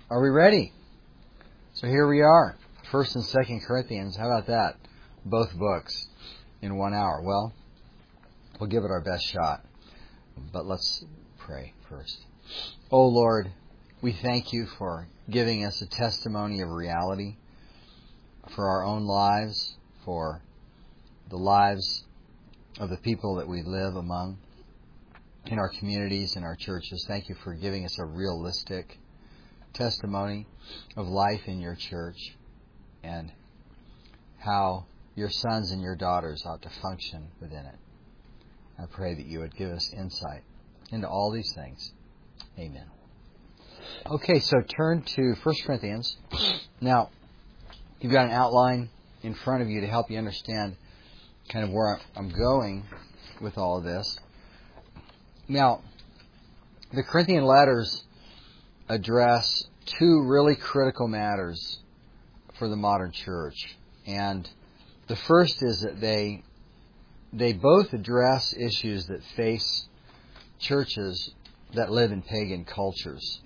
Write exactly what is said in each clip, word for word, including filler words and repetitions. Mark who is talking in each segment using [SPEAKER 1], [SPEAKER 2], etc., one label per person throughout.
[SPEAKER 1] Are we ready? So here we are. First and Second Corinthians. How about that? Both books in one hour. Well, we'll give it our best shot. But let's pray first. Oh Lord, we thank you for giving us a testimony of reality for our own lives, for the lives of the people that we live among in our communities and our churches. Thank you for giving us a realistic testimony of life in your church and how your sons and your daughters ought to function within it. I pray that you would give us insight into all these things. Amen. Okay, so turn to First Corinthians. Now, you've got an outline in front of you to help you understand kind of where I'm going with all of this. Now, the Corinthian letters address two really critical matters for the modern church. And the first is that they they both address issues that face churches that live in pagan cultures.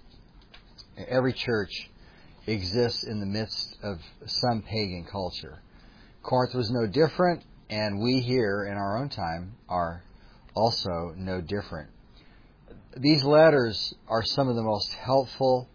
[SPEAKER 1] Every church exists in the midst of some pagan culture. Corinth was no different, and we here in our own time are also no different. These letters are some of the most helpful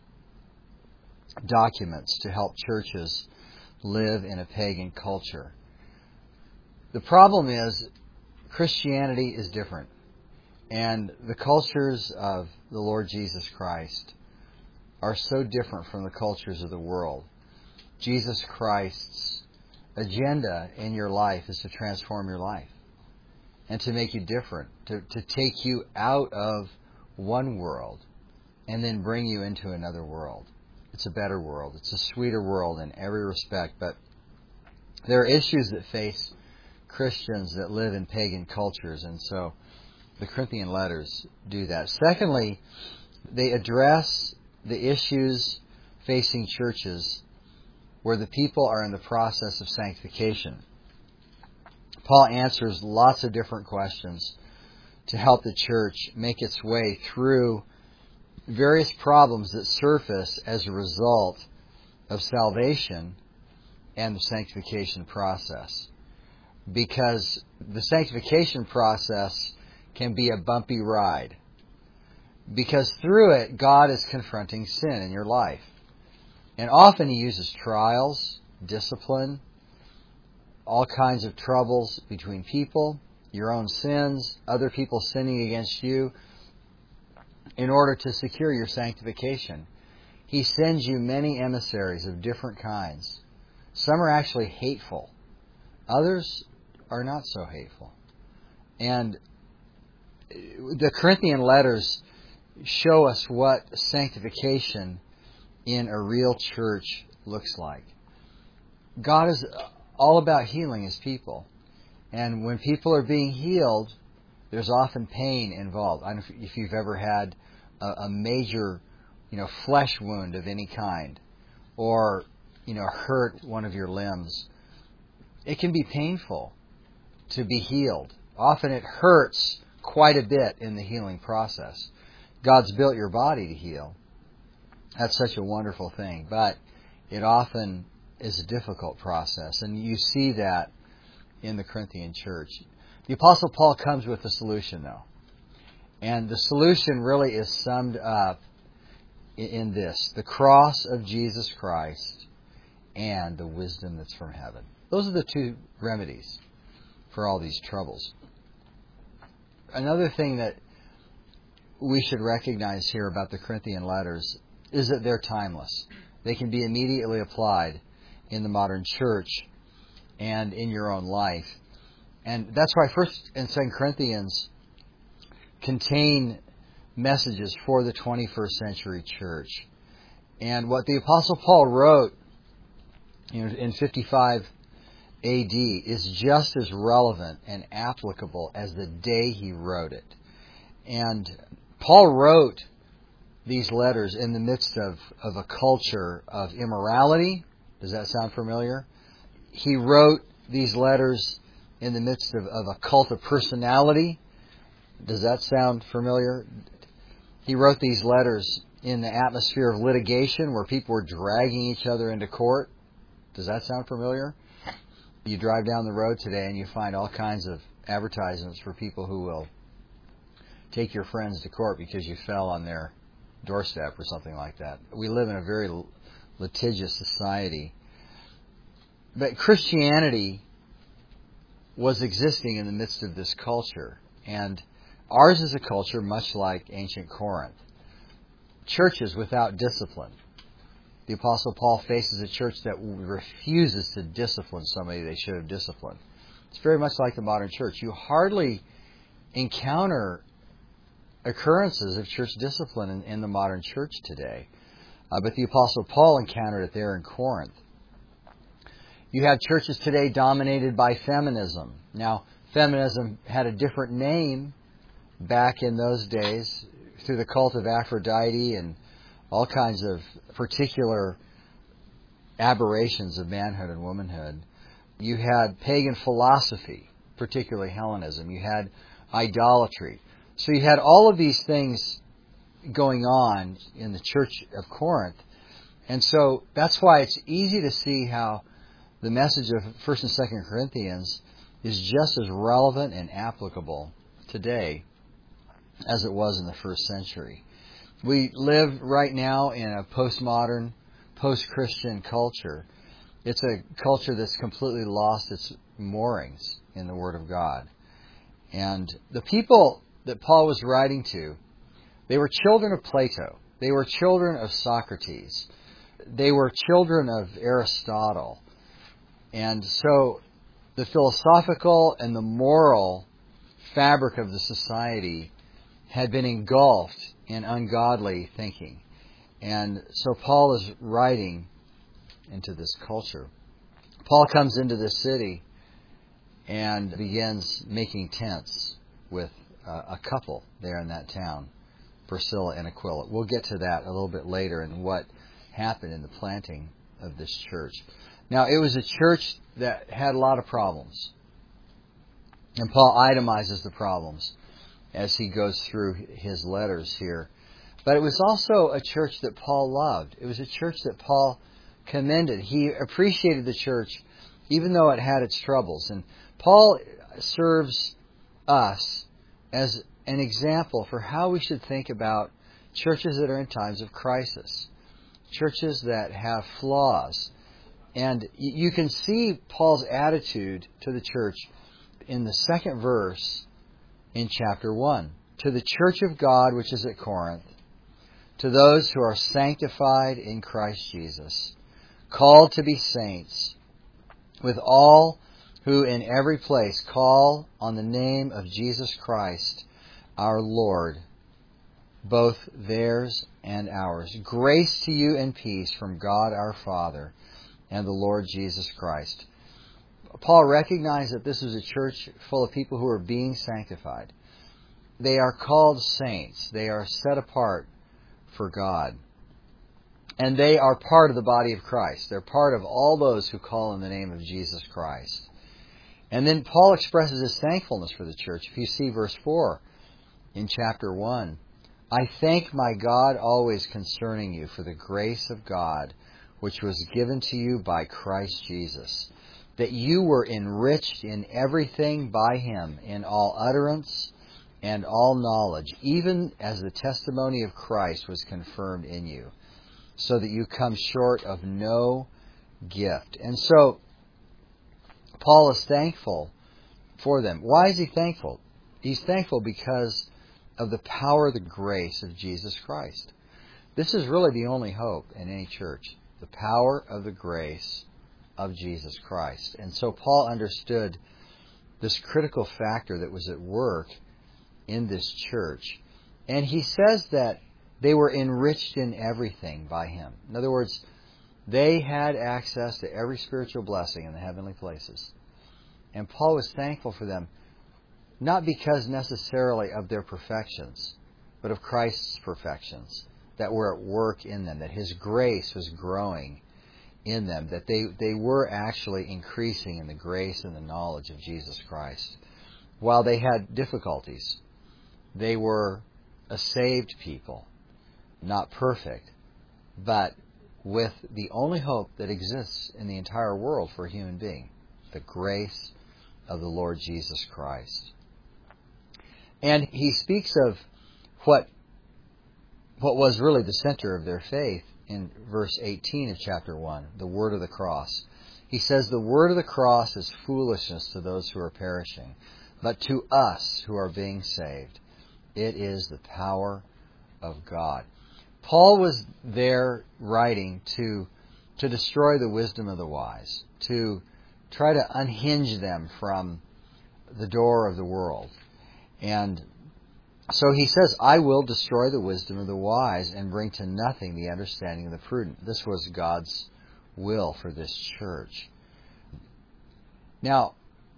[SPEAKER 1] documents to help churches live in a pagan culture. The problem is Christianity is different, and the cultures of the Lord Jesus Christ are so different from the cultures of the world. Jesus Christ's agenda in your life is to transform your life and to make you different, to, to take you out of one world and then bring you into another world. It's a better world. It's a sweeter world in every respect, but there are issues that face Christians that live in pagan cultures, and so the Corinthian letters do that. Secondly, they address the issues facing churches where the people are in the process of sanctification. Paul answers lots of different questions to help the church make its way through various problems that surface as a result of salvation and the sanctification process. Because the sanctification process can be a bumpy ride. Because through it, God is confronting sin in your life. And often He uses trials, discipline, all kinds of troubles between people, your own sins, other people sinning against you, in order to secure your sanctification. He sends you many emissaries of different kinds. Some are actually hateful. Others are not so hateful. And the Corinthian letters show us what sanctification in a real church looks like. God is all about healing His people. And when people are being healed, there's often pain involved. I don't know if you've ever had a, a major, you know, flesh wound of any kind, or, you know, hurt one of your limbs. It can be painful to be healed. Often it hurts quite a bit in the healing process. God's built your body to heal. That's such a wonderful thing. But it often is a difficult process. And you see that in the Corinthian church. The Apostle Paul comes with a solution, though. And the solution really is summed up in this: the cross of Jesus Christ and the wisdom that's from heaven. Those are the two remedies for all these troubles. Another thing that we should recognize here about the Corinthian letters is that they're timeless. They can be immediately applied in the modern church and in your own life. And that's why First and Second Corinthians contain messages for the twenty-first century church. And what the Apostle Paul wrote, you know, in fifty-five A D is just as relevant and applicable as the day he wrote it. And Paul wrote these letters in the midst of, of a culture of immorality. Does that sound familiar? He wrote these letters in the midst of, of a cult of personality. Does that sound familiar? He wrote these letters in the atmosphere of litigation where people were dragging each other into court. Does that sound familiar? You drive down the road today and you find all kinds of advertisements for people who will take your friends to court because you fell on their doorstep or something like that. We live in a very litigious society. But Christianity was existing in the midst of this culture. And ours is a culture much like ancient Corinth. Churches without discipline. The Apostle Paul faces a church that refuses to discipline somebody they should have disciplined. It's very much like the modern church. You hardly encounter occurrences of church discipline in, in the modern church today. Uh, but the Apostle Paul encountered it there in Corinth. You have churches today dominated by feminism. Now, feminism had a different name back in those days through the cult of Aphrodite and all kinds of particular aberrations of manhood and womanhood. You had pagan philosophy, particularly Hellenism. You had idolatry. So you had all of these things going on in the church of Corinth. And so that's why it's easy to see how the message of First and Second Corinthians is just as relevant and applicable today as it was in the first century. We live right now in a postmodern, post-Christian culture. It's a culture that's completely lost its moorings in the Word of God. And the people that Paul was writing to, they were children of Plato. They were children of Socrates. They were children of Aristotle. And so the philosophical and the moral fabric of the society had been engulfed in ungodly thinking. And so Paul is writing into this culture. Paul comes into this city and begins making tents with uh, a couple there in that town, Priscilla and Aquila. We'll get to that a little bit later and what happened in the planting of this church. Now, it was a church that had a lot of problems. And Paul itemizes the problems as he goes through his letters here. But it was also a church that Paul loved. It was a church that Paul commended. He appreciated the church even though it had its troubles. And Paul serves us as an example for how we should think about churches that are in times of crisis. Churches that have flaws. And you can see Paul's attitude to the church in the second verse in chapter one. To the church of God which is at Corinth, to those who are sanctified in Christ Jesus, called to be saints, with all who in every place call on the name of Jesus Christ, our Lord, both theirs and ours. Grace to you and peace from God our Father and the Lord Jesus Christ. Paul recognized that this was a church full of people who were being sanctified. They are called saints. They are set apart for God. And they are part of the body of Christ. They're part of all those who call in the name of Jesus Christ. And then Paul expresses his thankfulness for the church. If you see verse four in chapter one, I thank my God always concerning you for the grace of God which was given to you by Christ Jesus, that you were enriched in everything by Him, in all utterance and all knowledge, even as the testimony of Christ was confirmed in you, so that you come short of no gift. And so, Paul is thankful for them. Why is he thankful? He's thankful because of the power of the grace of Jesus Christ. This is really the only hope in any church. The power of the grace of Jesus Christ. And so Paul understood this critical factor that was at work in this church. And he says that they were enriched in everything by Him. In other words, they had access to every spiritual blessing in the heavenly places. And Paul was thankful for them, not because necessarily of their perfections, but of Christ's perfections that were at work in them, that His grace was growing in them, that they, they were actually increasing in the grace and the knowledge of Jesus Christ. While they had difficulties, they were a saved people. not perfect, but with the only hope that exists in the entire world for a human being, the grace of the Lord Jesus Christ. And he speaks of what what was really the center of their faith in verse eighteen of chapter one, the word of the cross. He says, the word of the cross is foolishness to those who are perishing, but to us who are being saved, it is the power of God. Paul was there writing to, to destroy the wisdom of the wise, to try to unhinge them from the door of the world. And so he says, I will destroy the wisdom of the wise and bring to nothing the understanding of the prudent. This was God's will for this church. Now,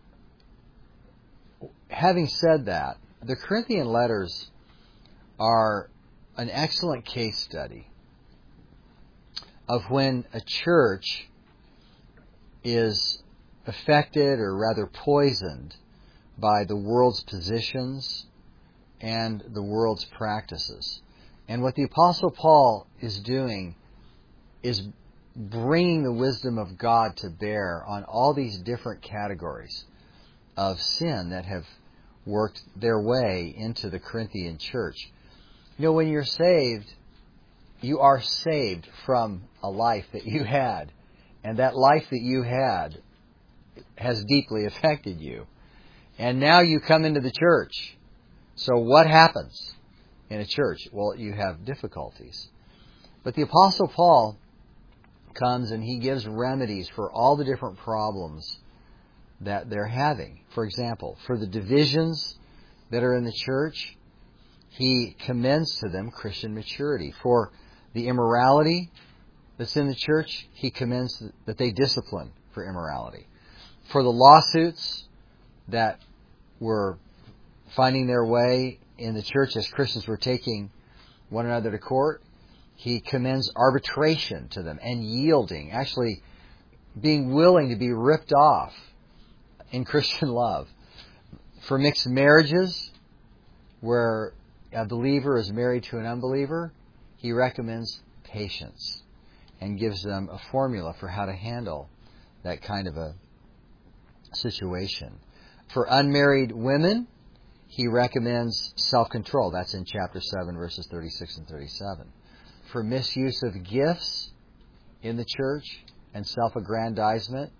[SPEAKER 1] having said that, the Corinthian letters are an excellent case study of when a church is affected, or rather poisoned, by the world's positions and the world's practices. And what the Apostle Paul is doing is bringing the wisdom of God to bear on all these different categories of sin that have worked their way into the Corinthian church. You know, when you're saved, you are saved from a life that you had. And that life that you had has deeply affected you. And now you come into the church. So what happens in a church? Well, you have difficulties. But the Apostle Paul comes and he gives remedies for all the different problems that they're having. For example, for the divisions that are in the church, he commends to them Christian maturity. For the immorality that's in the church, he commends that they discipline for immorality. For the lawsuits that were finding their way in the church as Christians were taking one another to court, he commends arbitration to them and yielding, actually being willing to be ripped off in Christian love. For mixed marriages, where a believer is married to an unbeliever, he recommends patience and gives them a formula for how to handle that kind of a situation. For unmarried women, he recommends self-control. That's in chapter seven, verses thirty-six and thirty-seven. For misuse of gifts in the church and self-aggrandizement,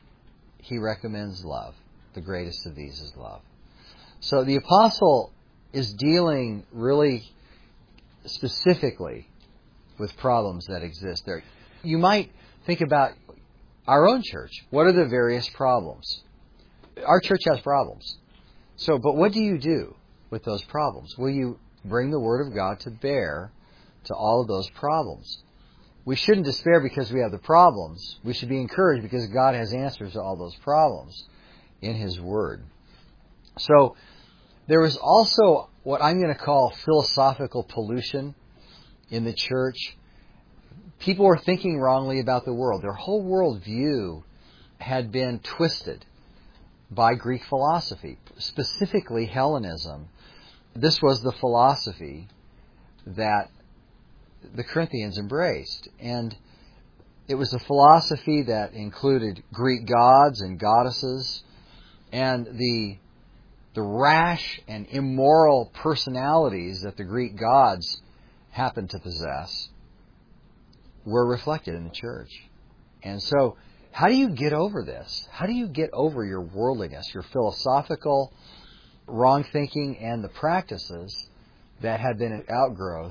[SPEAKER 1] he recommends love. The greatest of these is love. So the apostle is dealing really specifically with problems that exist there. You might think about our own church. What are the various problems? Our church has problems. So, but what do you do with those problems? Will you bring the Word of God to bear to all of those problems? We shouldn't despair because we have the problems. We should be encouraged because God has answers to all those problems in His Word. So, there is also what I'm going to call philosophical pollution in the church. People were thinking wrongly about the world. Their whole worldview had been twisted by Greek philosophy, specifically Hellenism. This was the philosophy that the Corinthians embraced. And it was a philosophy that included Greek gods and goddesses, and the the rash and immoral personalities that the Greek gods happened to possess were reflected in the church. And so, how do you get over this? How do you get over your worldliness, your philosophical wrong thinking, and the practices that had been an outgrowth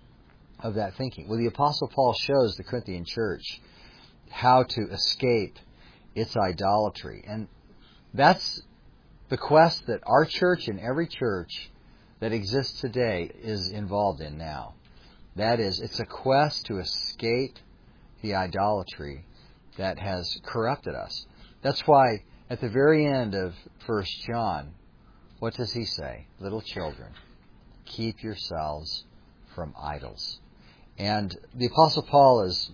[SPEAKER 1] of that thinking? Well, the Apostle Paul shows the Corinthian church how to escape its idolatry. And that's the quest that our church and every church that exists today is involved in now. That is, it's a quest to escape the idolatry that has corrupted us. That's why at the very end of First John, what does he say? Little children, keep yourselves from idols. And the Apostle Paul is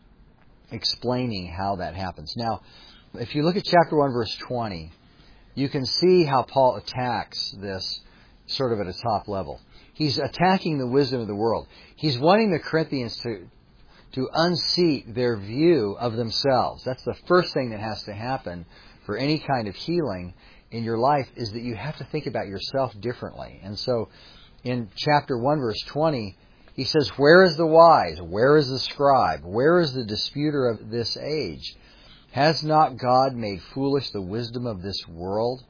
[SPEAKER 1] explaining how that happens. Now, if you look at chapter one, verse twenty, you can see how Paul attacks this sort of at a top level. he's attacking the wisdom of the world. He's wanting the Corinthians to, to unseat their view of themselves. That's the first thing that has to happen for any kind of healing in your life, is that you have to think about yourself differently. And so in chapter one, verse twenty, he says, "Where is the wise? Where is the scribe? Where is the disputer of this age? Has not God made foolish the wisdom of this world?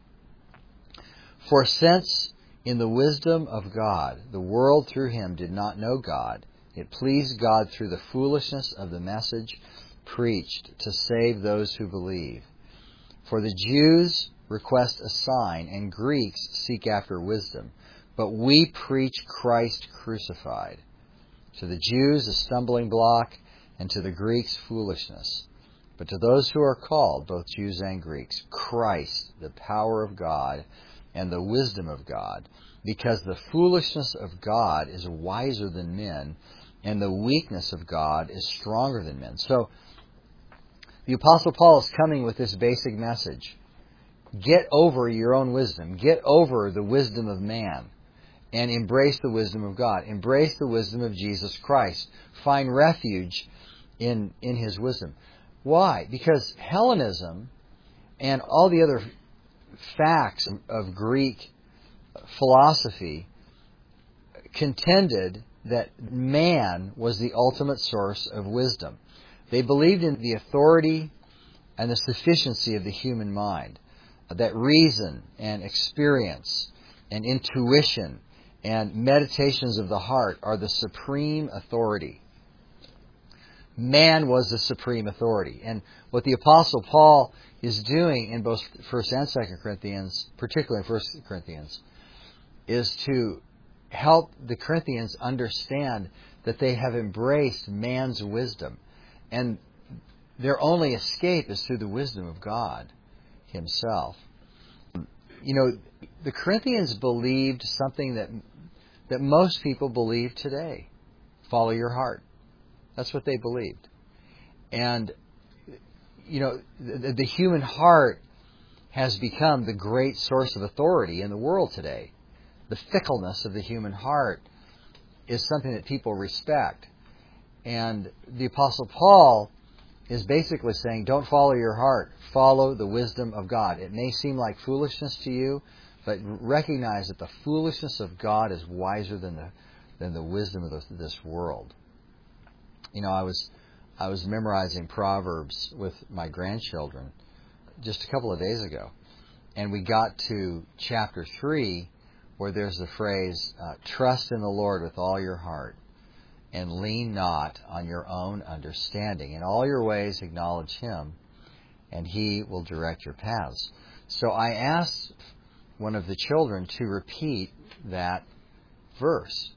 [SPEAKER 1] For since in the wisdom of God, the world through him did not know God, it pleased God through the foolishness of the message preached to save those who believe. For the Jews request a sign, and Greeks seek after wisdom. But we preach Christ crucified. To the Jews a stumbling block, and to the Greeks foolishness. But to those who are called, both Jews and Greeks, Christ, the power of God and the wisdom of God. Because the foolishness of God is wiser than men, and the weakness of God is stronger than men." So the Apostle Paul is coming with this basic message. Get over your own wisdom. Get over the wisdom of man and embrace the wisdom of God. Embrace the wisdom of Jesus Christ. Find refuge in, in His wisdom. Why? Because Hellenism and all the other facts of Greek philosophy contended that man was the ultimate source of wisdom. They believed in the authority and the sufficiency of the human mind, that reason and experience and intuition and meditations of the heart are the supreme authority. Man was the supreme authority. And what the Apostle Paul is doing in both First and Second Corinthians, particularly in First Corinthians, is to help the Corinthians understand that they have embraced man's wisdom. And their only escape is through the wisdom of God Himself. You know, the Corinthians believed something that that most people believe today. Follow your heart. That's what they believed. And, you know, the, the human heart has become the great source of authority in the world today. The fickleness of the human heart is something that people respect. And the Apostle Paul is basically saying, don't follow your heart. Follow the wisdom of God. It may seem like foolishness to you, but recognize that the foolishness of God is wiser than the than the wisdom of this, this world. You know, I was I was memorizing Proverbs with my grandchildren just a couple of days ago, and we got to chapter three, where there's the phrase, uh, "Trust in the Lord with all your heart, and lean not on your own understanding. In all your ways acknowledge Him, and He will direct your paths." So I asked one of the children to repeat that verse.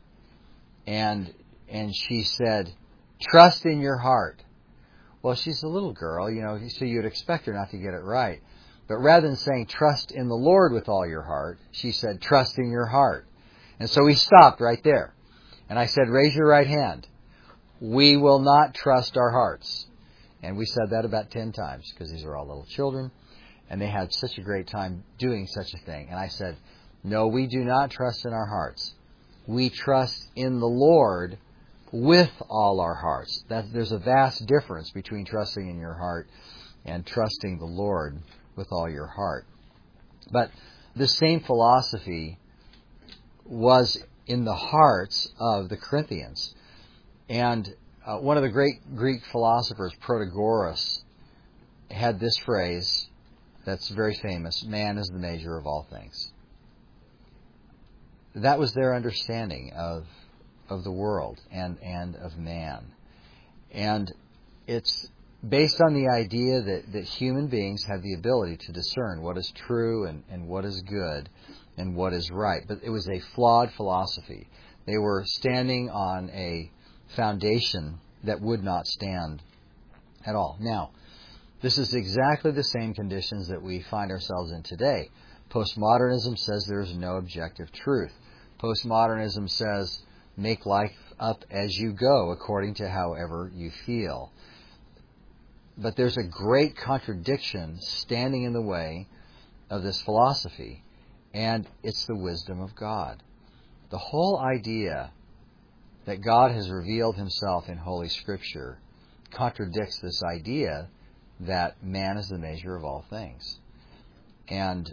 [SPEAKER 1] And and she said, "Trust in your heart." Well, she's a little girl, you know, so you'd expect her not to get it right. But rather than saying, "Trust in the Lord with all your heart," she said, "Trust in your heart." And so we stopped right there. And I said, "Raise your right hand." We will not trust our hearts. And we said that about ten times, because these are all little children, and they had such a great time doing such a thing. And I said, no, we do not trust in our hearts. We trust in the Lord with all our hearts. That, there's a vast difference between trusting in your heart and trusting the Lord with all your heart. But the same philosophy was in the hearts of the Corinthians. And uh, one of the great Greek philosophers, Protagoras, had this phrase that's very famous: "Man is the measure of all things." That was their understanding of of the world and, and of man. And it's based on the idea that, that human beings have the ability to discern what is true and, and what is good and what is right. But it was a flawed philosophy. They were standing on a foundation that would not stand at all. Now, this is exactly the same conditions that we find ourselves in today. Postmodernism says there is no objective truth. Postmodernism says make life up as you go, according to however you feel. But there's a great contradiction standing in the way of this philosophy, and it's the wisdom of God. the whole idea that God has revealed himself in Holy Scripture contradicts this idea that man is the measure of all things. And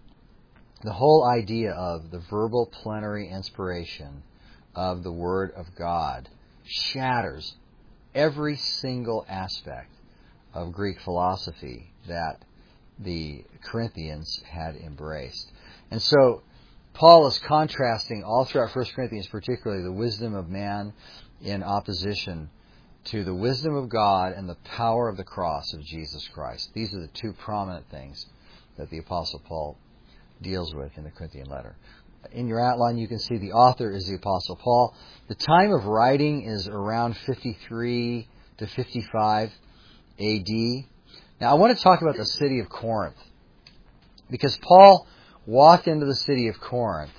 [SPEAKER 1] the whole idea of the verbal plenary inspiration of the Word of God shatters every single aspect of Greek philosophy that the Corinthians had embraced. And so Paul is contrasting all throughout First Corinthians, particularly the wisdom of man in opposition to the wisdom of God and the power of the cross of Jesus Christ. These are the two prominent things that the Apostle Paul deals with in the Corinthian letter. In your outline, you can see the author is the Apostle Paul. The time of writing is around fifty-three to fifty-five A D. Now, I want to talk about the city of Corinth, because Paul walked into the city of Corinth,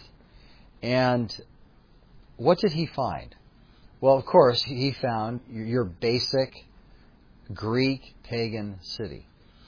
[SPEAKER 1] and what did he find? Well, of course, he found your basic Greek pagan city.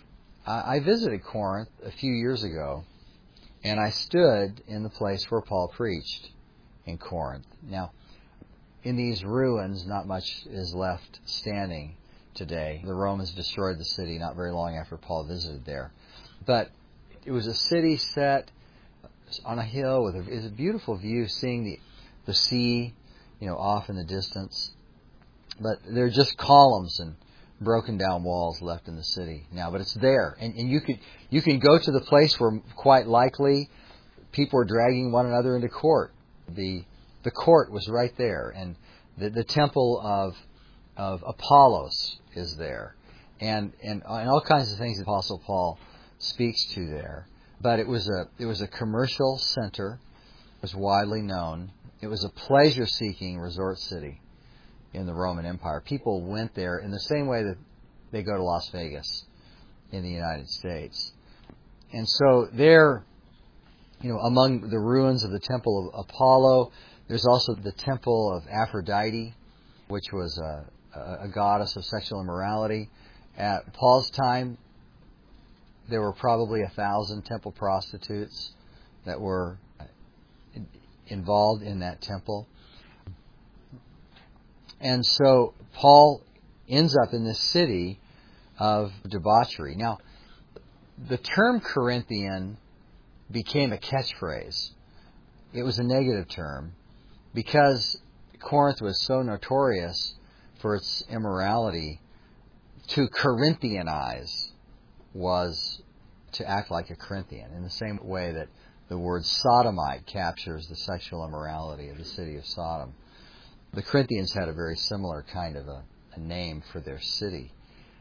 [SPEAKER 1] I visited Corinth a few years ago, and I stood in the place where Paul preached in Corinth. Now, in these ruins, not much is left standing today. The Romans destroyed the city not very long after Paul visited there. But it was a city set on a hill with a, it was a beautiful view, seeing the the sea, you know, off in the distance. But there are just columns and broken down walls left in the city now, but it's there, and, and you could you can go to the place where quite likely people were dragging one another into court. The the court was right there, and the the temple of of Apollos is there, and and, and all kinds of things the Apostle Paul speaks to there. But it was a it was a commercial center. It was widely known. It was a pleasure-seeking resort city in the Roman Empire. People went there in the same way that they go to Las Vegas in the United States. And so there, you know, among the ruins of the temple of Apollo, there's also the temple of Aphrodite, which was a, a goddess of sexual immorality. At Paul's time, there were probably a thousand temple prostitutes that were involved in that temple. And so Paul ends up in this city of debauchery. Now, the term Corinthian became a catchphrase. It was a negative term because Corinth was so notorious for its immorality. To Corinthianize was to act like a Corinthian, in the same way that the word sodomite captures the sexual immorality of the city of Sodom. The Corinthians had a very similar kind of a, a name for their city.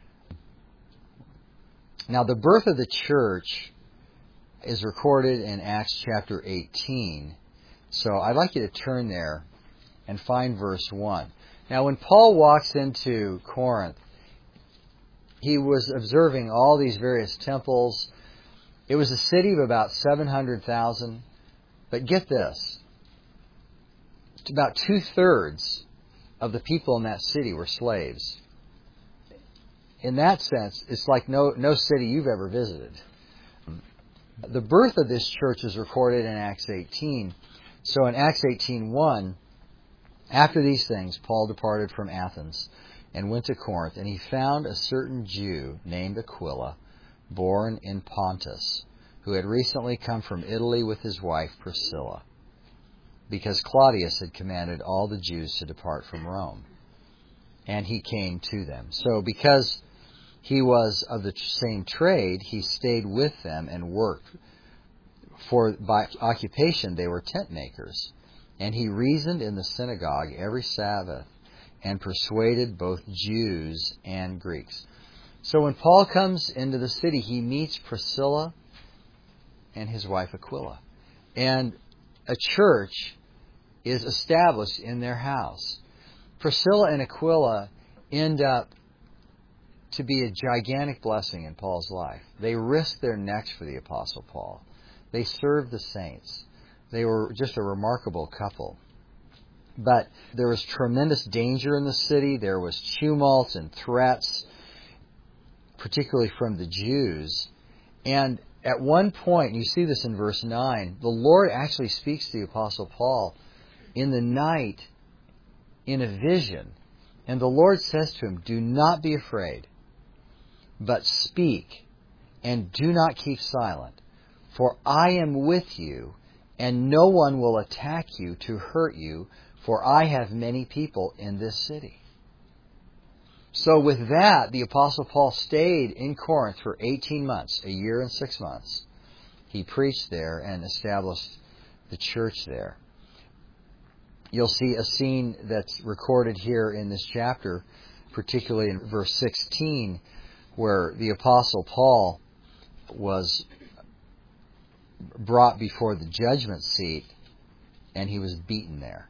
[SPEAKER 1] Now, the birth of the church is recorded in Acts chapter eighteen. So I'd like you to turn there and find verse one. Now, when Paul walks into Corinth, he was observing all these various temples. It was a city of about seven hundred thousand. But get this. About two-thirds of the people in that city were slaves. In that sense, it's like no, no city you've ever visited. The birth of this church is recorded in Acts eighteen. So in Acts eighteen one, after these things, Paul departed from Athens and went to Corinth, and he found a certain Jew named Aquila, born in Pontus, who had recently come from Italy with his wife Priscilla, because Claudius had commanded all the Jews to depart from Rome. And he came to them. So because he was of the same trade, he stayed with them and worked. For by occupation they were tent makers. And he reasoned in the synagogue every Sabbath and persuaded both Jews and Greeks. So when Paul comes into the city, he meets Priscilla and his wife Aquila. And a church is established in their house. Priscilla and Aquila end up to be a gigantic blessing in Paul's life. They risked their necks for the Apostle Paul. They served the saints. They were just a remarkable couple. But there was tremendous danger in the city. There was tumult and threats, particularly from the Jews. And at one point, you see this in verse nine, the Lord actually speaks to the Apostle Paul in the night in a vision. And the Lord says to him, "Do not be afraid, but speak, and do not keep silent. For I am with you, and no one will attack you to hurt you, for I have many people in this city." So with that, the Apostle Paul stayed in Corinth for eighteen months, a year and six months. He preached there and established the church there. You'll see a scene that's recorded here in this chapter, particularly in verse sixteen, where the Apostle Paul was brought before the judgment seat and he was beaten there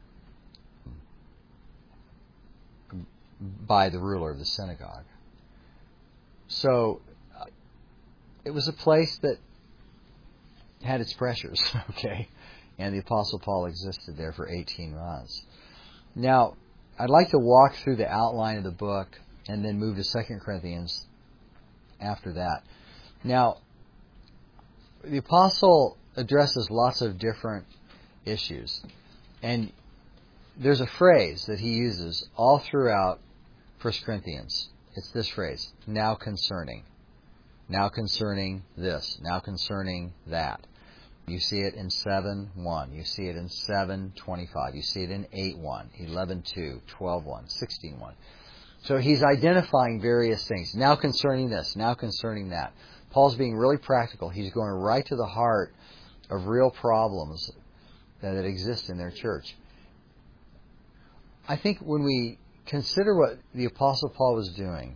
[SPEAKER 1] by the ruler of the synagogue. So uh, it was a place that had its pressures, okay? And the Apostle Paul existed there for eighteen months. Now, I'd like to walk through the outline of the book and then move to Second Corinthians after that. Now, the Apostle addresses lots of different issues. And there's a phrase that he uses all throughout First Corinthians. It's this phrase, "now concerning." Now concerning this. Now concerning that. You see it in seven one. You see it in seven twenty-five. You see it in eight one, eleven two, twelve one, sixteen one. So he's identifying various things. Now concerning this. Now concerning that. Paul's being really practical. He's going right to the heart of real problems that exist in their church. I think when we consider what the Apostle Paul was doing,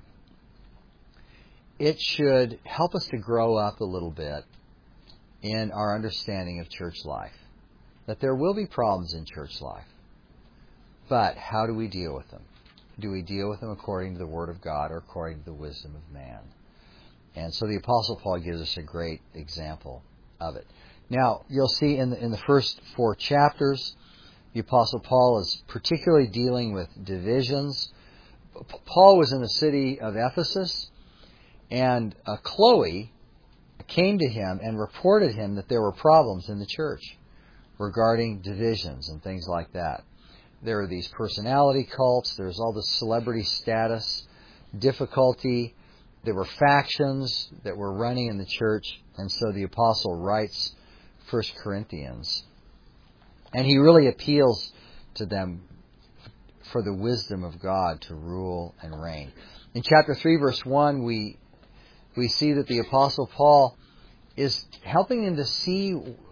[SPEAKER 1] it should help us to grow up a little bit in our understanding of church life. That there will be problems in church life. But how do we deal with them? Do we deal with them according to the Word of God or according to the wisdom of man? And so the Apostle Paul gives us a great example of it. Now, you'll see in the, in the first four chapters, the Apostle Paul is particularly dealing with divisions. Paul was in the city of Ephesus, and uh, Chloe came to him and reported him that there were problems in the church regarding divisions and things like that. There are these personality cults. There's all this celebrity status, difficulty. There were factions that were running in the church. And so the apostle writes First Corinthians. And he really appeals to them for the wisdom of God to rule and reign. In chapter three, verse one, we we see that the Apostle Paul is helping them to see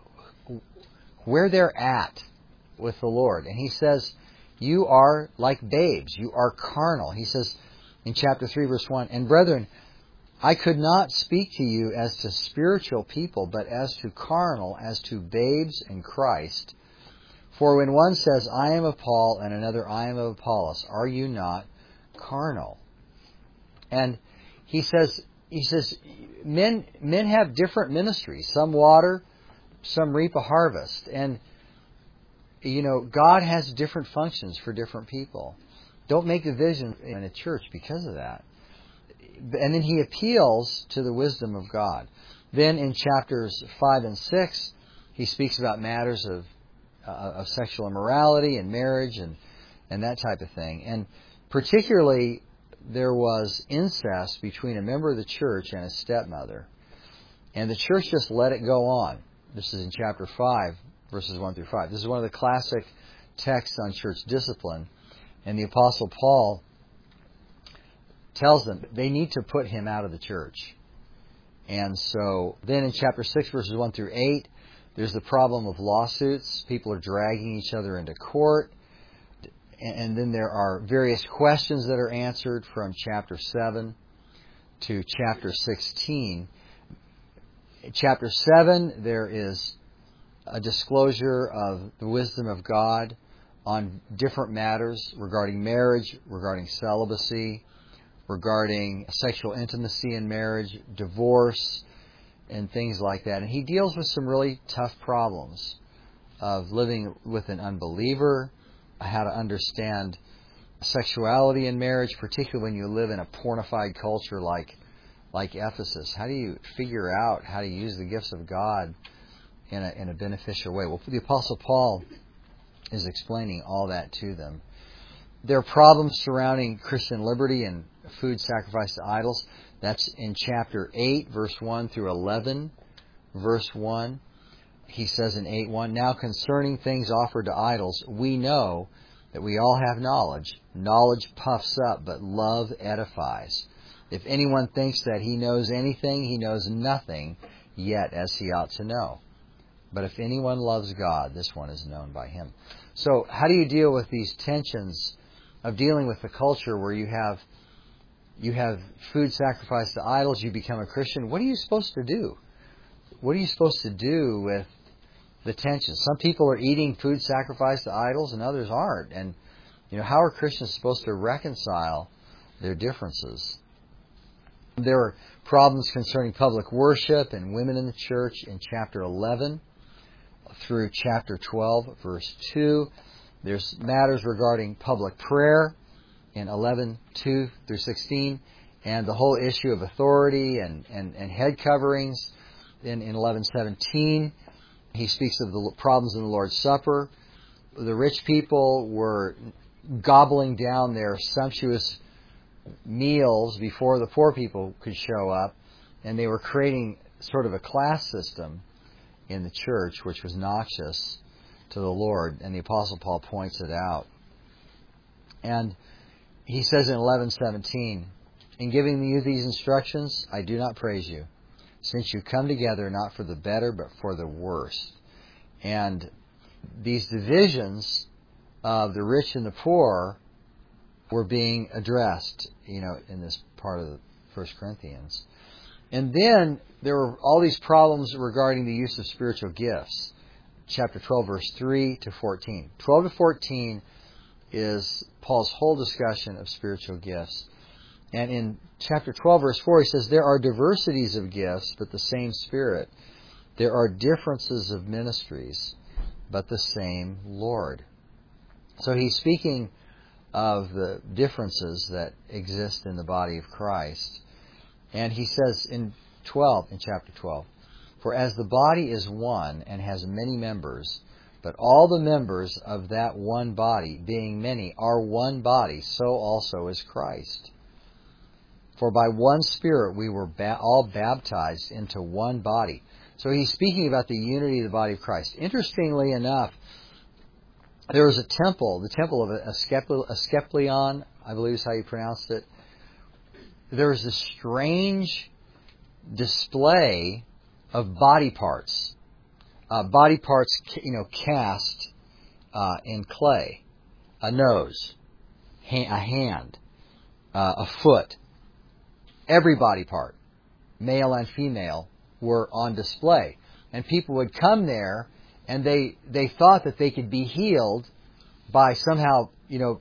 [SPEAKER 1] where they're at with the Lord. And he says, you are like babes. You are carnal. He says in chapter three, verse one, "And brethren, I could not speak to you as to spiritual people, but as to carnal, as to babes in Christ. For when one says, I am of Paul, and another, I am of Apollos, are you not carnal?" And he says, he says, men men have different ministries. Some water, some reap a harvest. And, you know, God has different functions for different people. Don't make division in a church because of that. And then he appeals to the wisdom of God. Then in chapters five and six, he speaks about matters of uh, of sexual immorality and marriage and, and that type of thing. And particularly, there was incest between a member of the church and a stepmother. And the church just let it go on. This is in chapter five, verses one through five. This is one of the classic texts on church discipline. And the Apostle Paul tells them they need to put him out of the church. And so then in chapter six, verses one through eight, there's the problem of lawsuits. People are dragging each other into court. And then there are various questions that are answered from chapter seven to chapter sixteen. In chapter seven, there is a disclosure of the wisdom of God on different matters regarding marriage, regarding celibacy, regarding sexual intimacy in marriage, divorce, and things like that. And he deals with some really tough problems of living with an unbeliever, how to understand sexuality in marriage, particularly when you live in a pornified culture like like Ephesus. How do you figure out how to use the gifts of God in a, in a beneficial way? Well, the Apostle Paul is explaining all that to them. There are problems surrounding Christian liberty and food sacrificed to idols. That's in chapter eight, verse one through eleven, verse one. He says in eight one, "Now concerning things offered to idols, we know that we all have knowledge. Knowledge puffs up, but love edifies. If anyone thinks that he knows anything, he knows nothing yet as he ought to know. But if anyone loves God, this one is known by him." So how do you deal with these tensions of dealing with the culture where you have you have food sacrificed to idols, you become a Christian? What are you supposed to do? What are you supposed to do with the tensions? Some people are eating food sacrificed to idols and others aren't. And you know, how are Christians supposed to reconcile their differences? There are problems concerning public worship and women in the church in chapter eleven through chapter twelve, verse two. There's matters regarding public prayer in eleven two through sixteen, and the whole issue of authority and, and, and head coverings in, in eleven seventeen. He speaks of the problems in the Lord's Supper. The rich people were gobbling down their sumptuous meals before the poor people could show up, and they were creating sort of a class system in the church which was noxious to the Lord, and the Apostle Paul points it out. And he says in eleven seventeen, "In giving you these instructions, I do not praise you, since you come together not for the better, but for the worse." And these divisions of the rich and the poor were being addressed, you know, in this part of the First Corinthians. And then there were all these problems regarding the use of spiritual gifts. Chapter twelve, verse three to fourteen. twelve to fourteen is Paul's whole discussion of spiritual gifts. And in chapter twelve, verse four, he says, "There are diversities of gifts, but the same Spirit. There are differences of ministries, but the same Lord." So he's speaking of the differences that exist in the body of Christ. And he says in twelve, in chapter twelve, "For as the body is one and has many members, but all the members of that one body, being many, are one body, so also is Christ. For by one Spirit we were ba- all baptized into one body." So he's speaking about the unity of the body of Christ. Interestingly enough, there was a temple, the temple of Asclepion, I believe is how you pronounced it. There was this strange display of body parts. Uh, body parts, you know, cast uh, in clay. A nose, ha- a hand, uh, a foot. Every body part, male and female, were on display. And people would come there and they they thought that they could be healed by somehow, you know,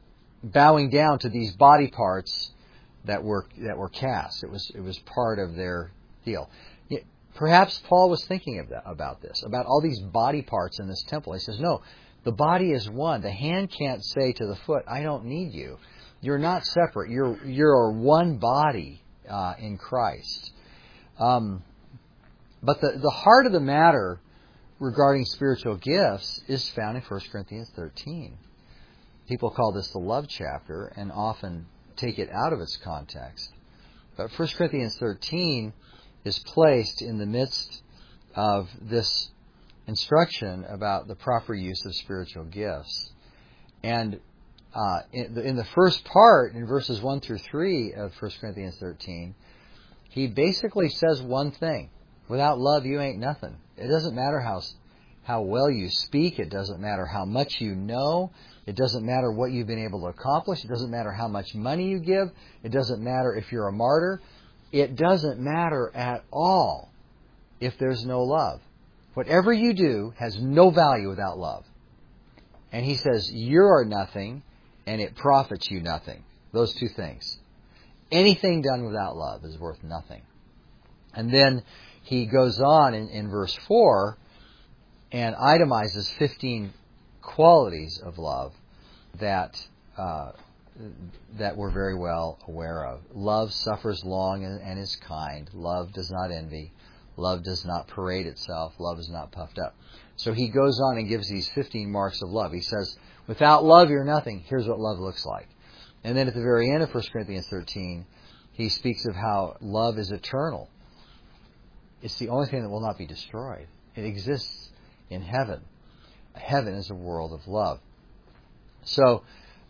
[SPEAKER 1] bowing down to these body parts that were that were cast. It was it was part of their deal. Perhaps Paul was thinking of that, about this, about all these body parts in this temple. He says, no, the body is one. The hand can't say to the foot, "I don't need you." You're not separate. You're you're one body uh, in Christ. Um, but the the heart of the matter regarding spiritual gifts is found in First Corinthians thirteen. People call this the love chapter and often take it out of its context. But First Corinthians thirteen is placed in the midst of this instruction about the proper use of spiritual gifts. And uh, in, the, in the first part, in verses one through three of First Corinthians thirteen, he basically says one thing: without love, you ain't nothing. It doesn't matter how how well you speak. It doesn't matter how much you know. It doesn't matter what you've been able to accomplish. It doesn't matter how much money you give. It doesn't matter if you're a martyr. It doesn't matter at all if there's no love. Whatever you do has no value without love. And he says, you are nothing, and it profits you nothing. Those two things. Anything done without love is worth nothing. And then he goes on in, in verse four and itemizes fifteen qualities of love that uh, that we're very well aware of. Love suffers long and, and is kind. Love does not envy. Love does not parade itself. Love is not puffed up. So he goes on and gives these fifteen marks of love. He says, without love, you're nothing. Here's what love looks like. And then at the very end of First Corinthians thirteen, he speaks of how love is eternal. It's the only thing that will not be destroyed. It exists in heaven. Heaven is a world of love. So,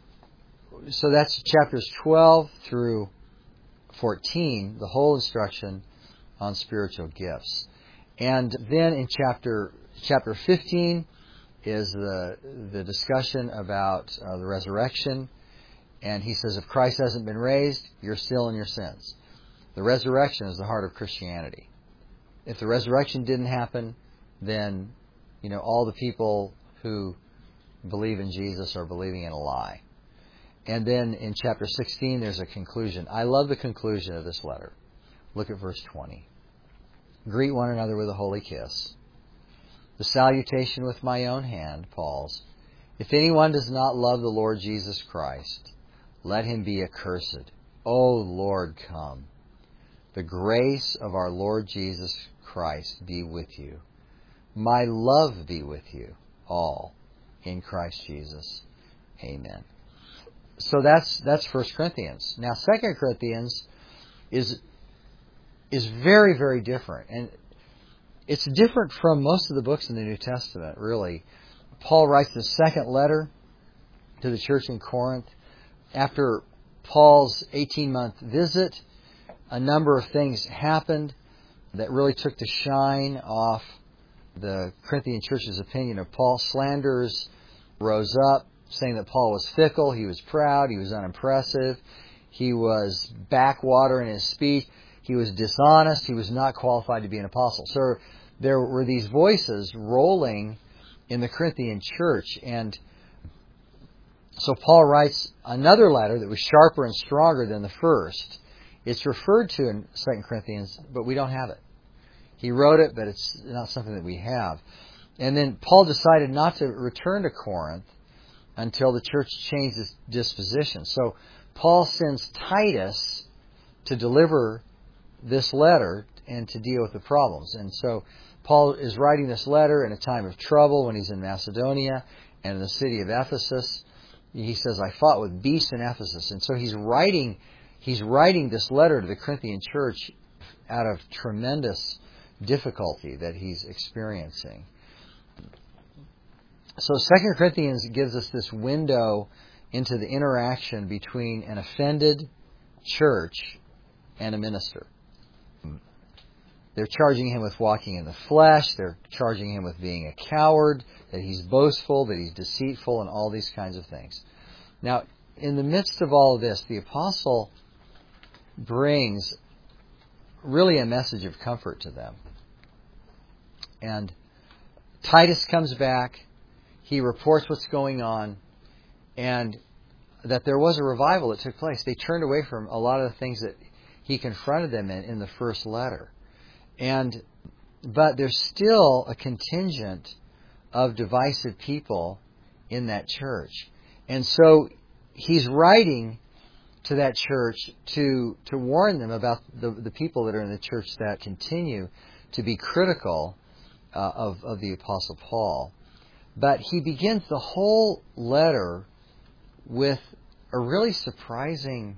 [SPEAKER 1] so that's chapters twelve through fourteen, the whole instruction on spiritual gifts. And then in chapter chapter fifteen is the the discussion about uh, the resurrection. And he says, if Christ hasn't been raised, you're still in your sins. The resurrection is the heart of Christianity. If the resurrection didn't happen, then, you know, all the people who believe in Jesus are believing in a lie. And then in chapter sixteen, there's a conclusion. I love the conclusion of this letter. Look at verse twenty. Greet one another with a holy kiss. The salutation with my own hand, Paul's. If anyone does not love the Lord Jesus Christ, let him be accursed. O Lord, come. The grace of our Lord Jesus Christ be with you. My love be with you all in Christ Jesus. Amen. So that's that's First Corinthians. Now Second Corinthians is is very, very different. And it's different from most of the books in the New Testament, really. Paul writes the second letter to the church in Corinth. After Paul's eighteen-month visit, a number of things happened that really took the shine off the Corinthian church's opinion of Paul. Slanders rose up, saying that Paul was fickle, he was proud, he was unimpressive, he was backwater in his speech, he was dishonest, he was not qualified to be an apostle. So there were these voices rolling in the Corinthian church, and so Paul writes another letter that was sharper and stronger than the first. It's referred to in Second Corinthians, but we don't have it. He wrote it, but it's not something that we have. And then Paul decided not to return to Corinth until the church changed its disposition. So Paul sends Titus to deliver this letter and to deal with the problems. And so Paul is writing this letter in a time of trouble when he's in Macedonia and in the city of Ephesus. He says, I fought with beasts in Ephesus. And so he's writing he's writing this letter to the Corinthian church out of tremendous difficulty that he's experiencing. So Second Corinthians gives us this window into the interaction between an offended church and a minister. They're charging him with walking in the flesh. They're charging him with being a coward, that he's boastful, that he's deceitful, and all these kinds of things. Now, in the midst of all of this, the apostle brings really a message of comfort to them. And Titus comes back. He reports what's going on, and that there was a revival that took place. They turned away from a lot of the things that he confronted them in in the first letter. And but there's still a contingent of divisive people in that church. And so he's writing to that church to to warn them about the, the people that are in the church that continue to be critical uh, of, of the Apostle Paul. But he begins the whole letter with a really surprising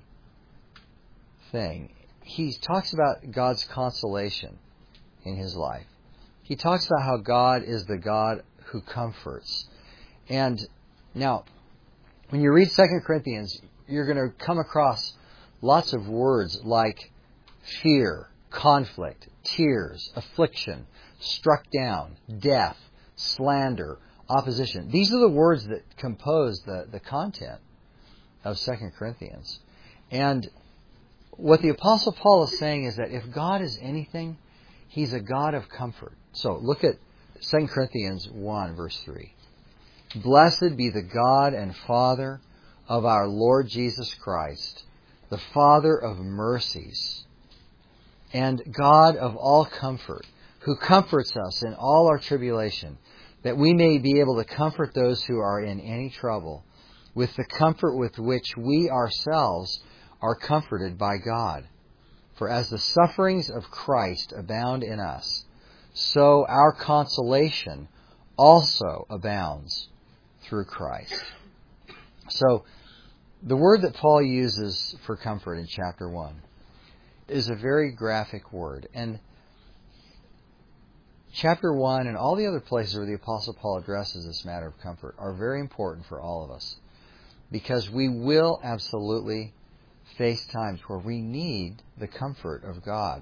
[SPEAKER 1] thing. He talks about God's consolation in his life. He talks about how God is the God who comforts. And now, when you read Second Corinthians, you're going to come across lots of words like fear, conflict, tears, affliction, struck down, death, slander, opposition. These are the words that compose the, the content of Second Corinthians. And what the Apostle Paul is saying is that if God is anything, He's a God of comfort. So look at Second Corinthians one, verse three. Blessed be the God and Father of our Lord Jesus Christ, the Father of mercies, and God of all comfort, who comforts us in all our tribulation, that we may be able to comfort those who are in any trouble, with the comfort with which we ourselves are comforted by God. For as the sufferings of Christ abound in us, so our consolation also abounds through Christ. So, the word that Paul uses for comfort in chapter one is a very graphic word. And chapter one and all the other places where the Apostle Paul addresses this matter of comfort are very important for all of us, because we will absolutely face times where we need the comfort of God.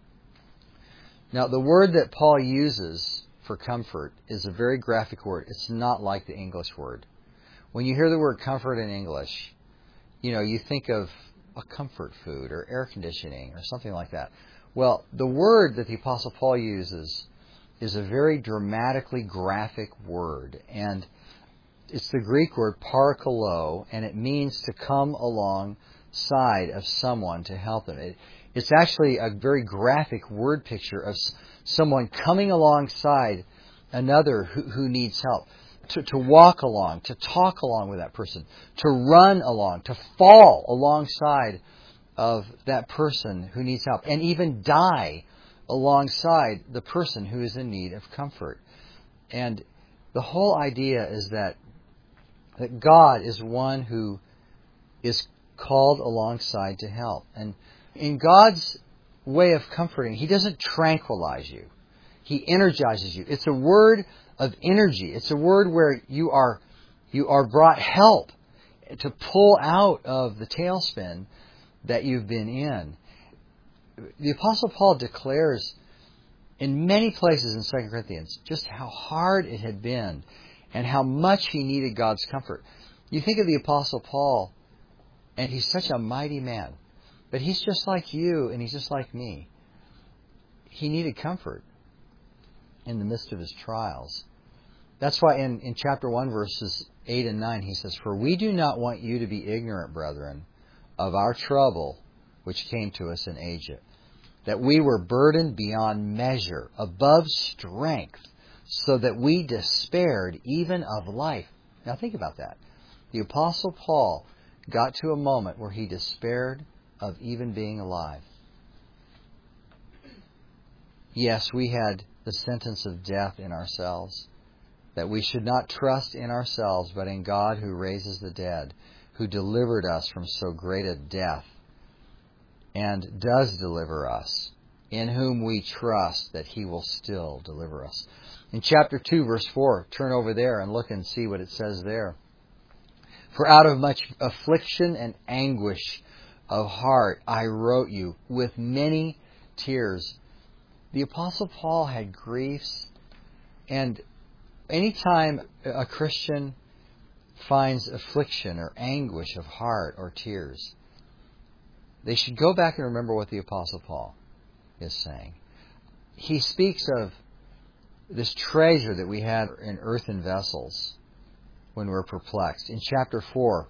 [SPEAKER 1] Now, the word that Paul uses for comfort is a very graphic word. It's not like the English word. When you hear the word comfort in English, you know, you think of a comfort food or air conditioning or something like that. Well, the word that the Apostle Paul uses is a very dramatically graphic word. And it's the Greek word parakalo, and it means to come alongside of someone to help them. It, it's actually a very graphic word picture of someone coming alongside another who, who needs help. To, to walk along, to talk along with that person, to run along, to fall alongside of that person who needs help, and even die alongside the person who is in need of comfort. And the whole idea is that, that God is one who is called alongside to help. And in God's way of comforting, He doesn't tranquilize you. He energizes you. It's a word of energy. It's a word where you are you are brought help to pull out of the tailspin that you've been in. The Apostle Paul declares in many places in Second Corinthians just how hard it had been and how much he needed God's comfort. You think of the Apostle Paul, and he's such a mighty man, but he's just like you and he's just like me. He needed comfort in the midst of his trials. That's why in, in chapter one, verses eight and nine, he says, "For we do not want you to be ignorant, brethren, of our trouble which came to us in Asia, that we were burdened beyond measure, above strength, so that we despaired even of life." Now think about that. The Apostle Paul got to a moment where he despaired of even being alive. Yes, we had the sentence of death in ourselves, that we should not trust in ourselves, but in God who raises the dead, who delivered us from so great a death, and does deliver us, in whom we trust that He will still deliver us. In chapter two, verse four, turn over there and look and see what it says there. "For out of much affliction and anguish of heart I wrote you with many tears." The Apostle Paul had griefs, and anytime a Christian finds affliction or anguish of heart or tears, they should go back and remember what the Apostle Paul is saying. He speaks of this treasure that we have in earthen vessels when we're perplexed. In chapter four,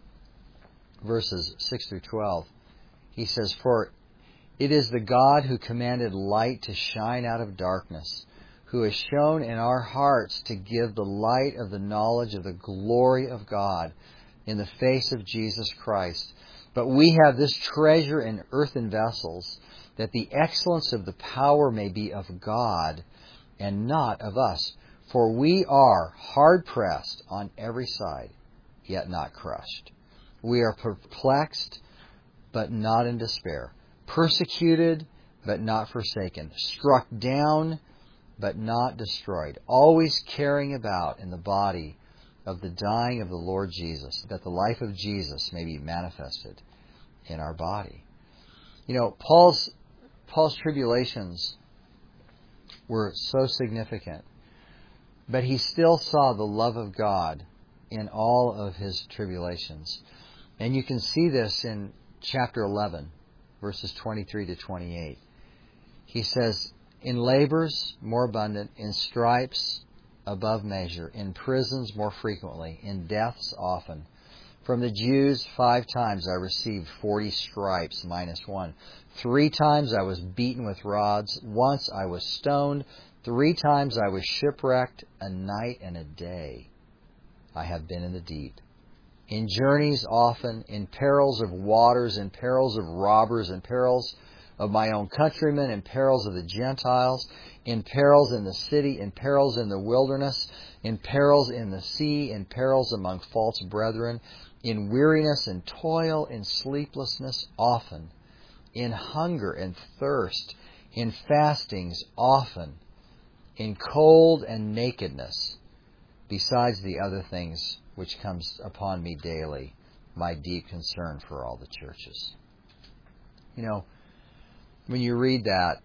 [SPEAKER 1] verses six through twelve, he says, "For it is the God who commanded light to shine out of darkness, who has shown in our hearts to give the light of the knowledge of the glory of God in the face of Jesus Christ. But we have this treasure in earthen vessels, that the excellence of the power may be of God and not of us. For we are hard-pressed on every side, yet not crushed. We are perplexed, but not in despair. Persecuted, but not forsaken. Struck down, but not destroyed. Always carrying about in the body of the dying of the Lord Jesus, that the life of Jesus may be manifested in our body." You know, Paul's Paul's tribulations were so significant, but he still saw the love of God in all of his tribulations. And you can see this in chapter eleven, verses twenty-three to twenty-eight. He says, "In labors more abundant, in stripes above measure, in prisons more frequently, in deaths often. From the Jews five times I received forty stripes minus one. Three times I was beaten with rods. Once I was stoned. Three times I was shipwrecked. A night and a day I have been in the deep. In journeys often, in perils of waters, in perils of robbers, in perils of my own countrymen, in perils of the Gentiles, in perils in the city, in perils in the wilderness, in perils in the sea, in perils among false brethren, in weariness and toil, in sleeplessness often, in hunger and thirst, in fastings often, in cold and nakedness, besides the other things which comes upon me daily, my deep concern for all the churches. You know, when you read that,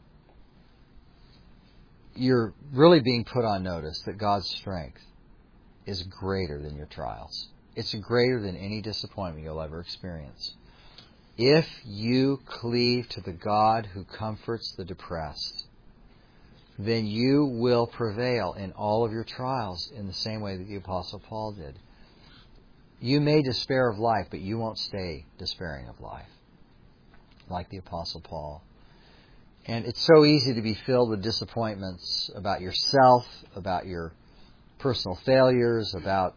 [SPEAKER 1] you're really being put on notice that God's strength is greater than your trials. It's greater than any disappointment you'll ever experience. If you cleave to the God who comforts the depressed, then you will prevail in all of your trials in the same way that the Apostle Paul did. You may despair of life, but you won't stay despairing of life, like the Apostle Paul. And it's so easy to be filled with disappointments about yourself, about your personal failures, about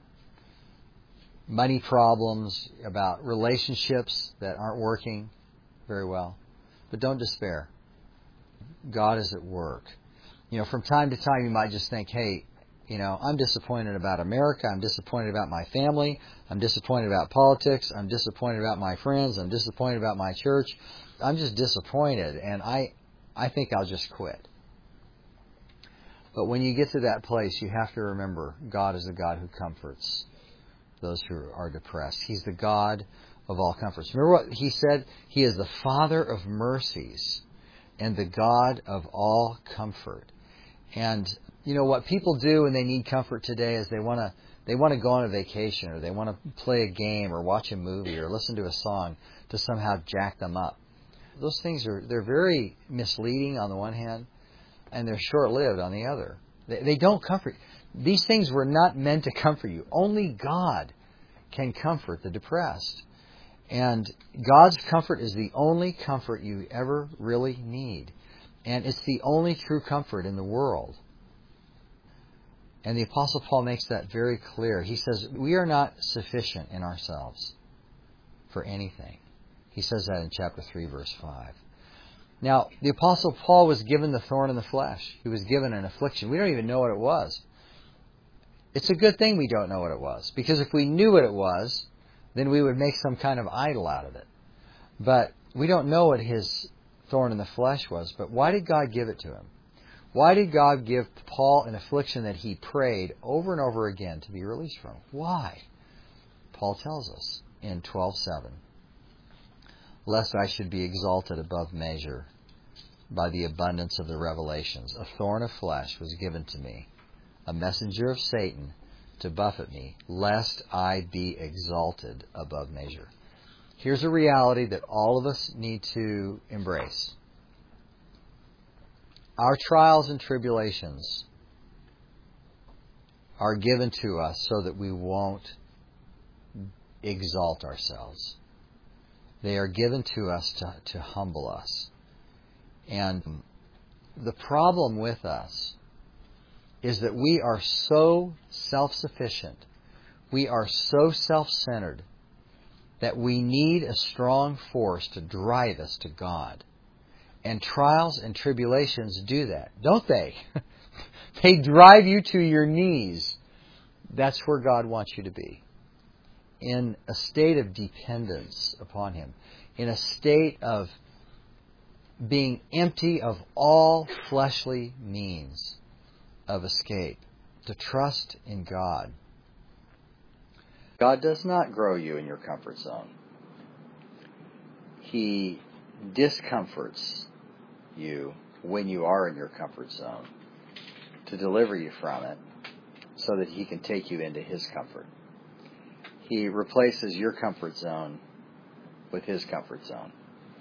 [SPEAKER 1] money problems, about relationships that aren't working very well. But don't despair. God is at work. You know, from time to time you might just think, hey, you know, I'm disappointed about America, I'm disappointed about my family, I'm disappointed about politics, I'm disappointed about my friends, I'm disappointed about my church. I'm just disappointed, and I I think I'll just quit. But when you get to that place, you have to remember God is the God who comforts those who are depressed. He's the God of all comforts. Remember what He said? He is the Father of mercies and the God of all comfort. And, you know, what people do when they need comfort today is they want to they want to go on a vacation, or they want to play a game, or watch a movie, or listen to a song to somehow jack them up. Those things are they're very misleading on the one hand, and they're short-lived on the other. They, they don't comfort. These things were not meant to comfort you. Only God can comfort the depressed. And God's comfort is the only comfort you ever really need. And it's the only true comfort in the world. And the Apostle Paul makes that very clear. He says, we are not sufficient in ourselves for anything. He says that in chapter three, verse five. Now, the Apostle Paul was given the thorn in the flesh. He was given an affliction. We don't even know what it was. It's a good thing we don't know what it was. Because if we knew what it was, then we would make some kind of idol out of it. But we don't know what his thorn in the flesh was. But why did God give it to him? Why did God give Paul an affliction that he prayed over and over again to be released from? Why? Paul tells us in twelve seven, lest I should be exalted above measure by the abundance of the revelations. A thorn of flesh was given to me, a messenger of Satan to buffet me, lest I be exalted above measure. Here's a reality that all of us need to embrace. Our trials and tribulations are given to us so that we won't exalt ourselves. They are given to us to, to humble us. And the problem with us is that we are so self-sufficient, we are so self-centered, that we need a strong force to drive us to God. And trials and tribulations do that, don't they? They drive you to your knees. That's where God wants you to be. In a state of dependence upon Him. In a state of being empty of all fleshly means of escape. To trust in God. God does not grow you in your comfort zone. He discomforts you when you are in your comfort zone to deliver you from it so that He can take you into His comfort. He replaces your comfort zone with His comfort zone.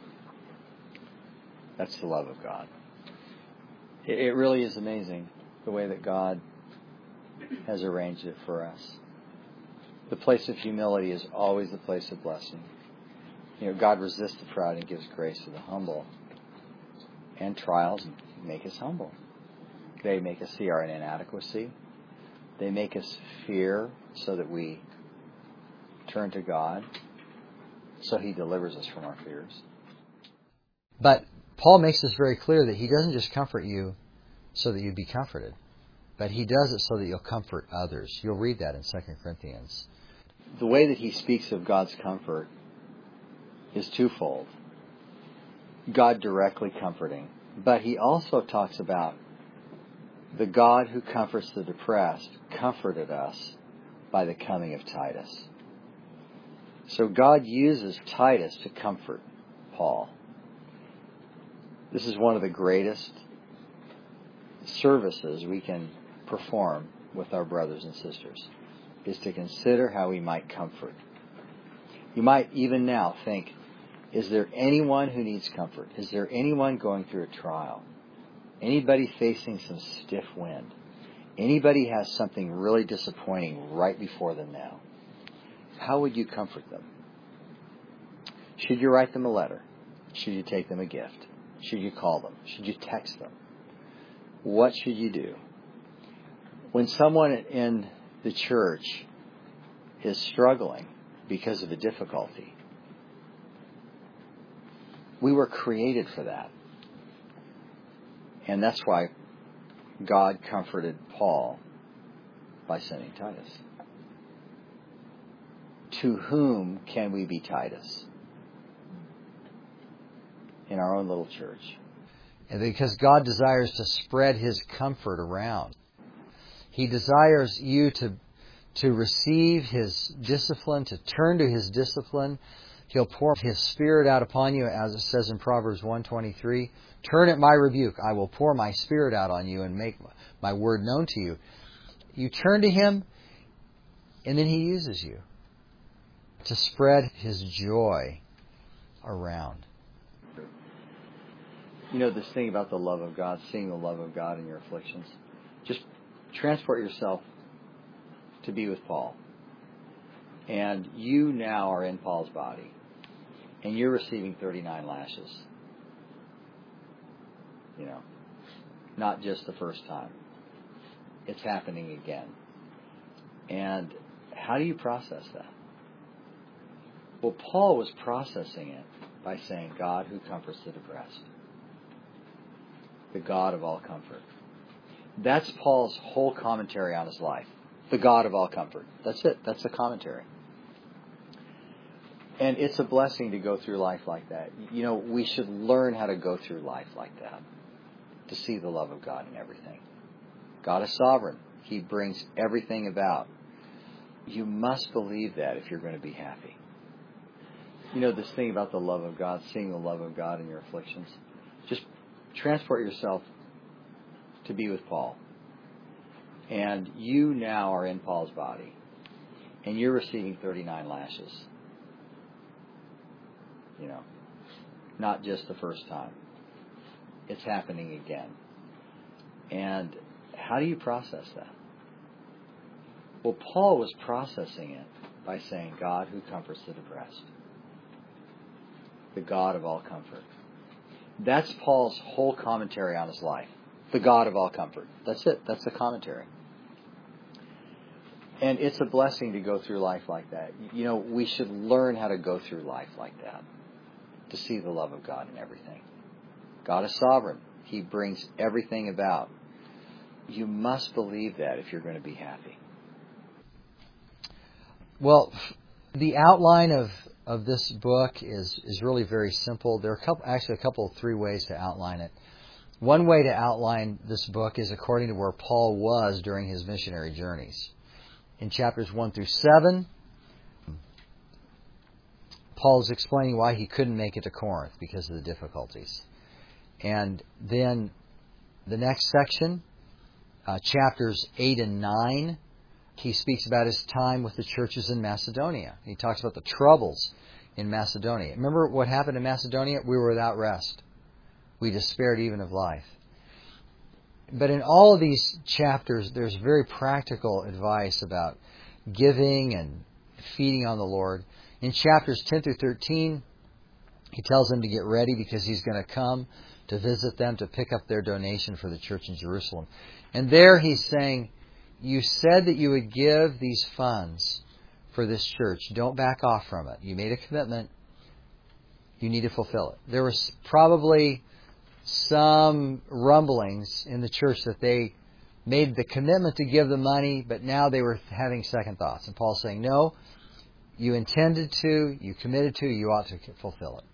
[SPEAKER 1] That's the love of God. It really is amazing the way that God has arranged it for us. The place of humility is always the place of blessing. You know, God resists the proud and gives grace to the humble. And trials make us humble. They make us see our inadequacy. They make us fear so that we turn to God, so He delivers us from our fears. But Paul makes this very clear that he doesn't just comfort you so that you'd be comforted, but he does it so that you'll comfort others. You'll read that in Second Corinthians. The way that he speaks of God's comfort is twofold. God directly comforting, but he also talks about the God who comforts the depressed comforted us by the coming of Titus. So God uses Titus to comfort Paul. This is one of the greatest services we can perform with our brothers and sisters, is to consider how we might comfort. You might even now think, is there anyone who needs comfort? Is there anyone going through a trial? Anybody facing some stiff wind? Anybody has something really disappointing right before them now? How would you comfort them? Should you write them a letter? Should you take them a gift? Should you call them? Should you text them? What should you do? When someone in the church is struggling because of a difficulty, we were created for that. And that's why God comforted Paul by sending Titus. To whom can we be Titus? In our own little church. And because God desires to spread His comfort around. He desires you to, to receive His discipline, to turn to His discipline. He'll pour His Spirit out upon you, as it says in Proverbs one twenty-three. Turn at my rebuke. I will pour my Spirit out on you and make my word known to you. You turn to Him, and then He uses you to spread His joy around. You know this thing about the love of God, seeing the love of God in your afflictions. Just transport yourself to be with Paul. And you now are in Paul's body. And you're receiving thirty-nine lashes. You know, not just the first time. It's happening again. And how do you process that? Well, Paul was processing it by saying, God who comforts the depressed. The God of all comfort. That's Paul's whole commentary on his life. The God of all comfort. That's it. That's the commentary. And it's a blessing to go through life like that. You know, we should learn how to go through life like that. To see the love of God in everything. God is sovereign. He brings everything about. You must believe that if you're going to be happy. You know this thing about the love of God, seeing the love of God in your afflictions. Just transport yourself to be with Paul. And you now are in Paul's body. And you're receiving thirty-nine lashes. You know, not just the first time. It's happening again. And how do you process that? Well, Paul was processing it by saying, God who comforts the depressed. The God of all comfort. That's Paul's whole commentary on his life. The God of all comfort. That's it. That's the commentary. And it's a blessing to go through life like that. You know, we should learn how to go through life like that. To see the love of God in everything. God is sovereign. He brings everything about. You must believe that if you're going to be happy. Well, the outline of, of this book is, is really very simple. There are a couple, actually a couple of three ways to outline it. One way to outline this book is according to where Paul was during his missionary journeys. In chapters one through seven, Paul is explaining why he couldn't make it to Corinth because of the difficulties. And then the next section, uh, chapters eight and nine, he speaks about his time with the churches in Macedonia. He talks about the troubles in Macedonia. Remember what happened in Macedonia? We were without rest. We despaired even of life. But in all of these chapters, there's very practical advice about giving and feeding on the Lord. In chapters ten through thirteen, he tells them to get ready because he's going to come to visit them to pick up their donation for the church in Jerusalem. And there he's saying, you said that you would give these funds for this church. Don't back off from it. You made a commitment. You need to fulfill it. There was probably some rumblings in the church that they made the commitment to give the money, but now they were having second thoughts. And Paul's saying, no, you intended to, you committed to, you ought to fulfill it.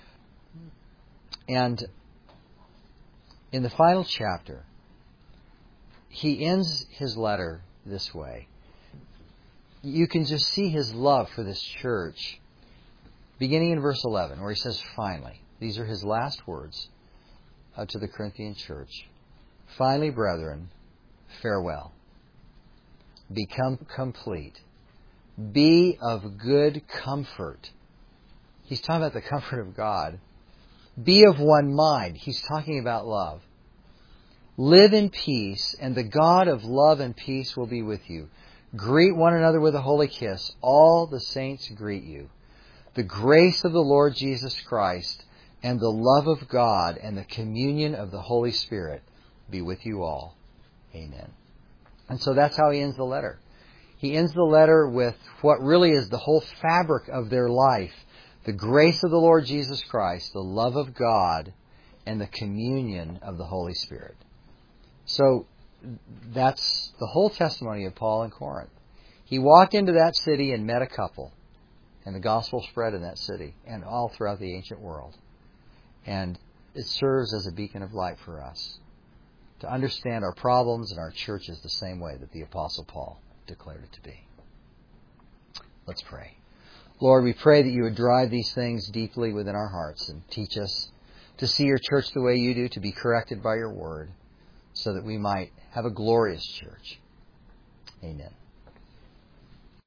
[SPEAKER 1] And in the final chapter, he ends his letter this way. You can just see his love for this church, beginning in verse eleven, where he says, finally, these are his last words uh, to the Corinthian church. Finally, brethren, farewell. Become complete. Be of good comfort. He's talking about the comfort of God. Be of one mind. He's talking about love. Live in peace, and the God of love and peace will be with you. Greet one another with a holy kiss. All the saints greet you. The grace of the Lord Jesus Christ and the love of God and the communion of the Holy Spirit be with you all. Amen. And so that's how he ends the letter. He ends the letter with what really is the whole fabric of their life. The grace of the Lord Jesus Christ, the love of God, and the communion of the Holy Spirit. So that's the whole testimony of Paul in Corinth. He walked into that city and met a couple, and the gospel spread in that city and all throughout the ancient world. And it serves as a beacon of light for us to understand our problems and our churches the same way that the Apostle Paul declared it to be. Let's pray. Lord, we pray that you would drive these things deeply within our hearts and teach us to see your church the way you do, to be corrected by your word, so that we might have a glorious church. Amen.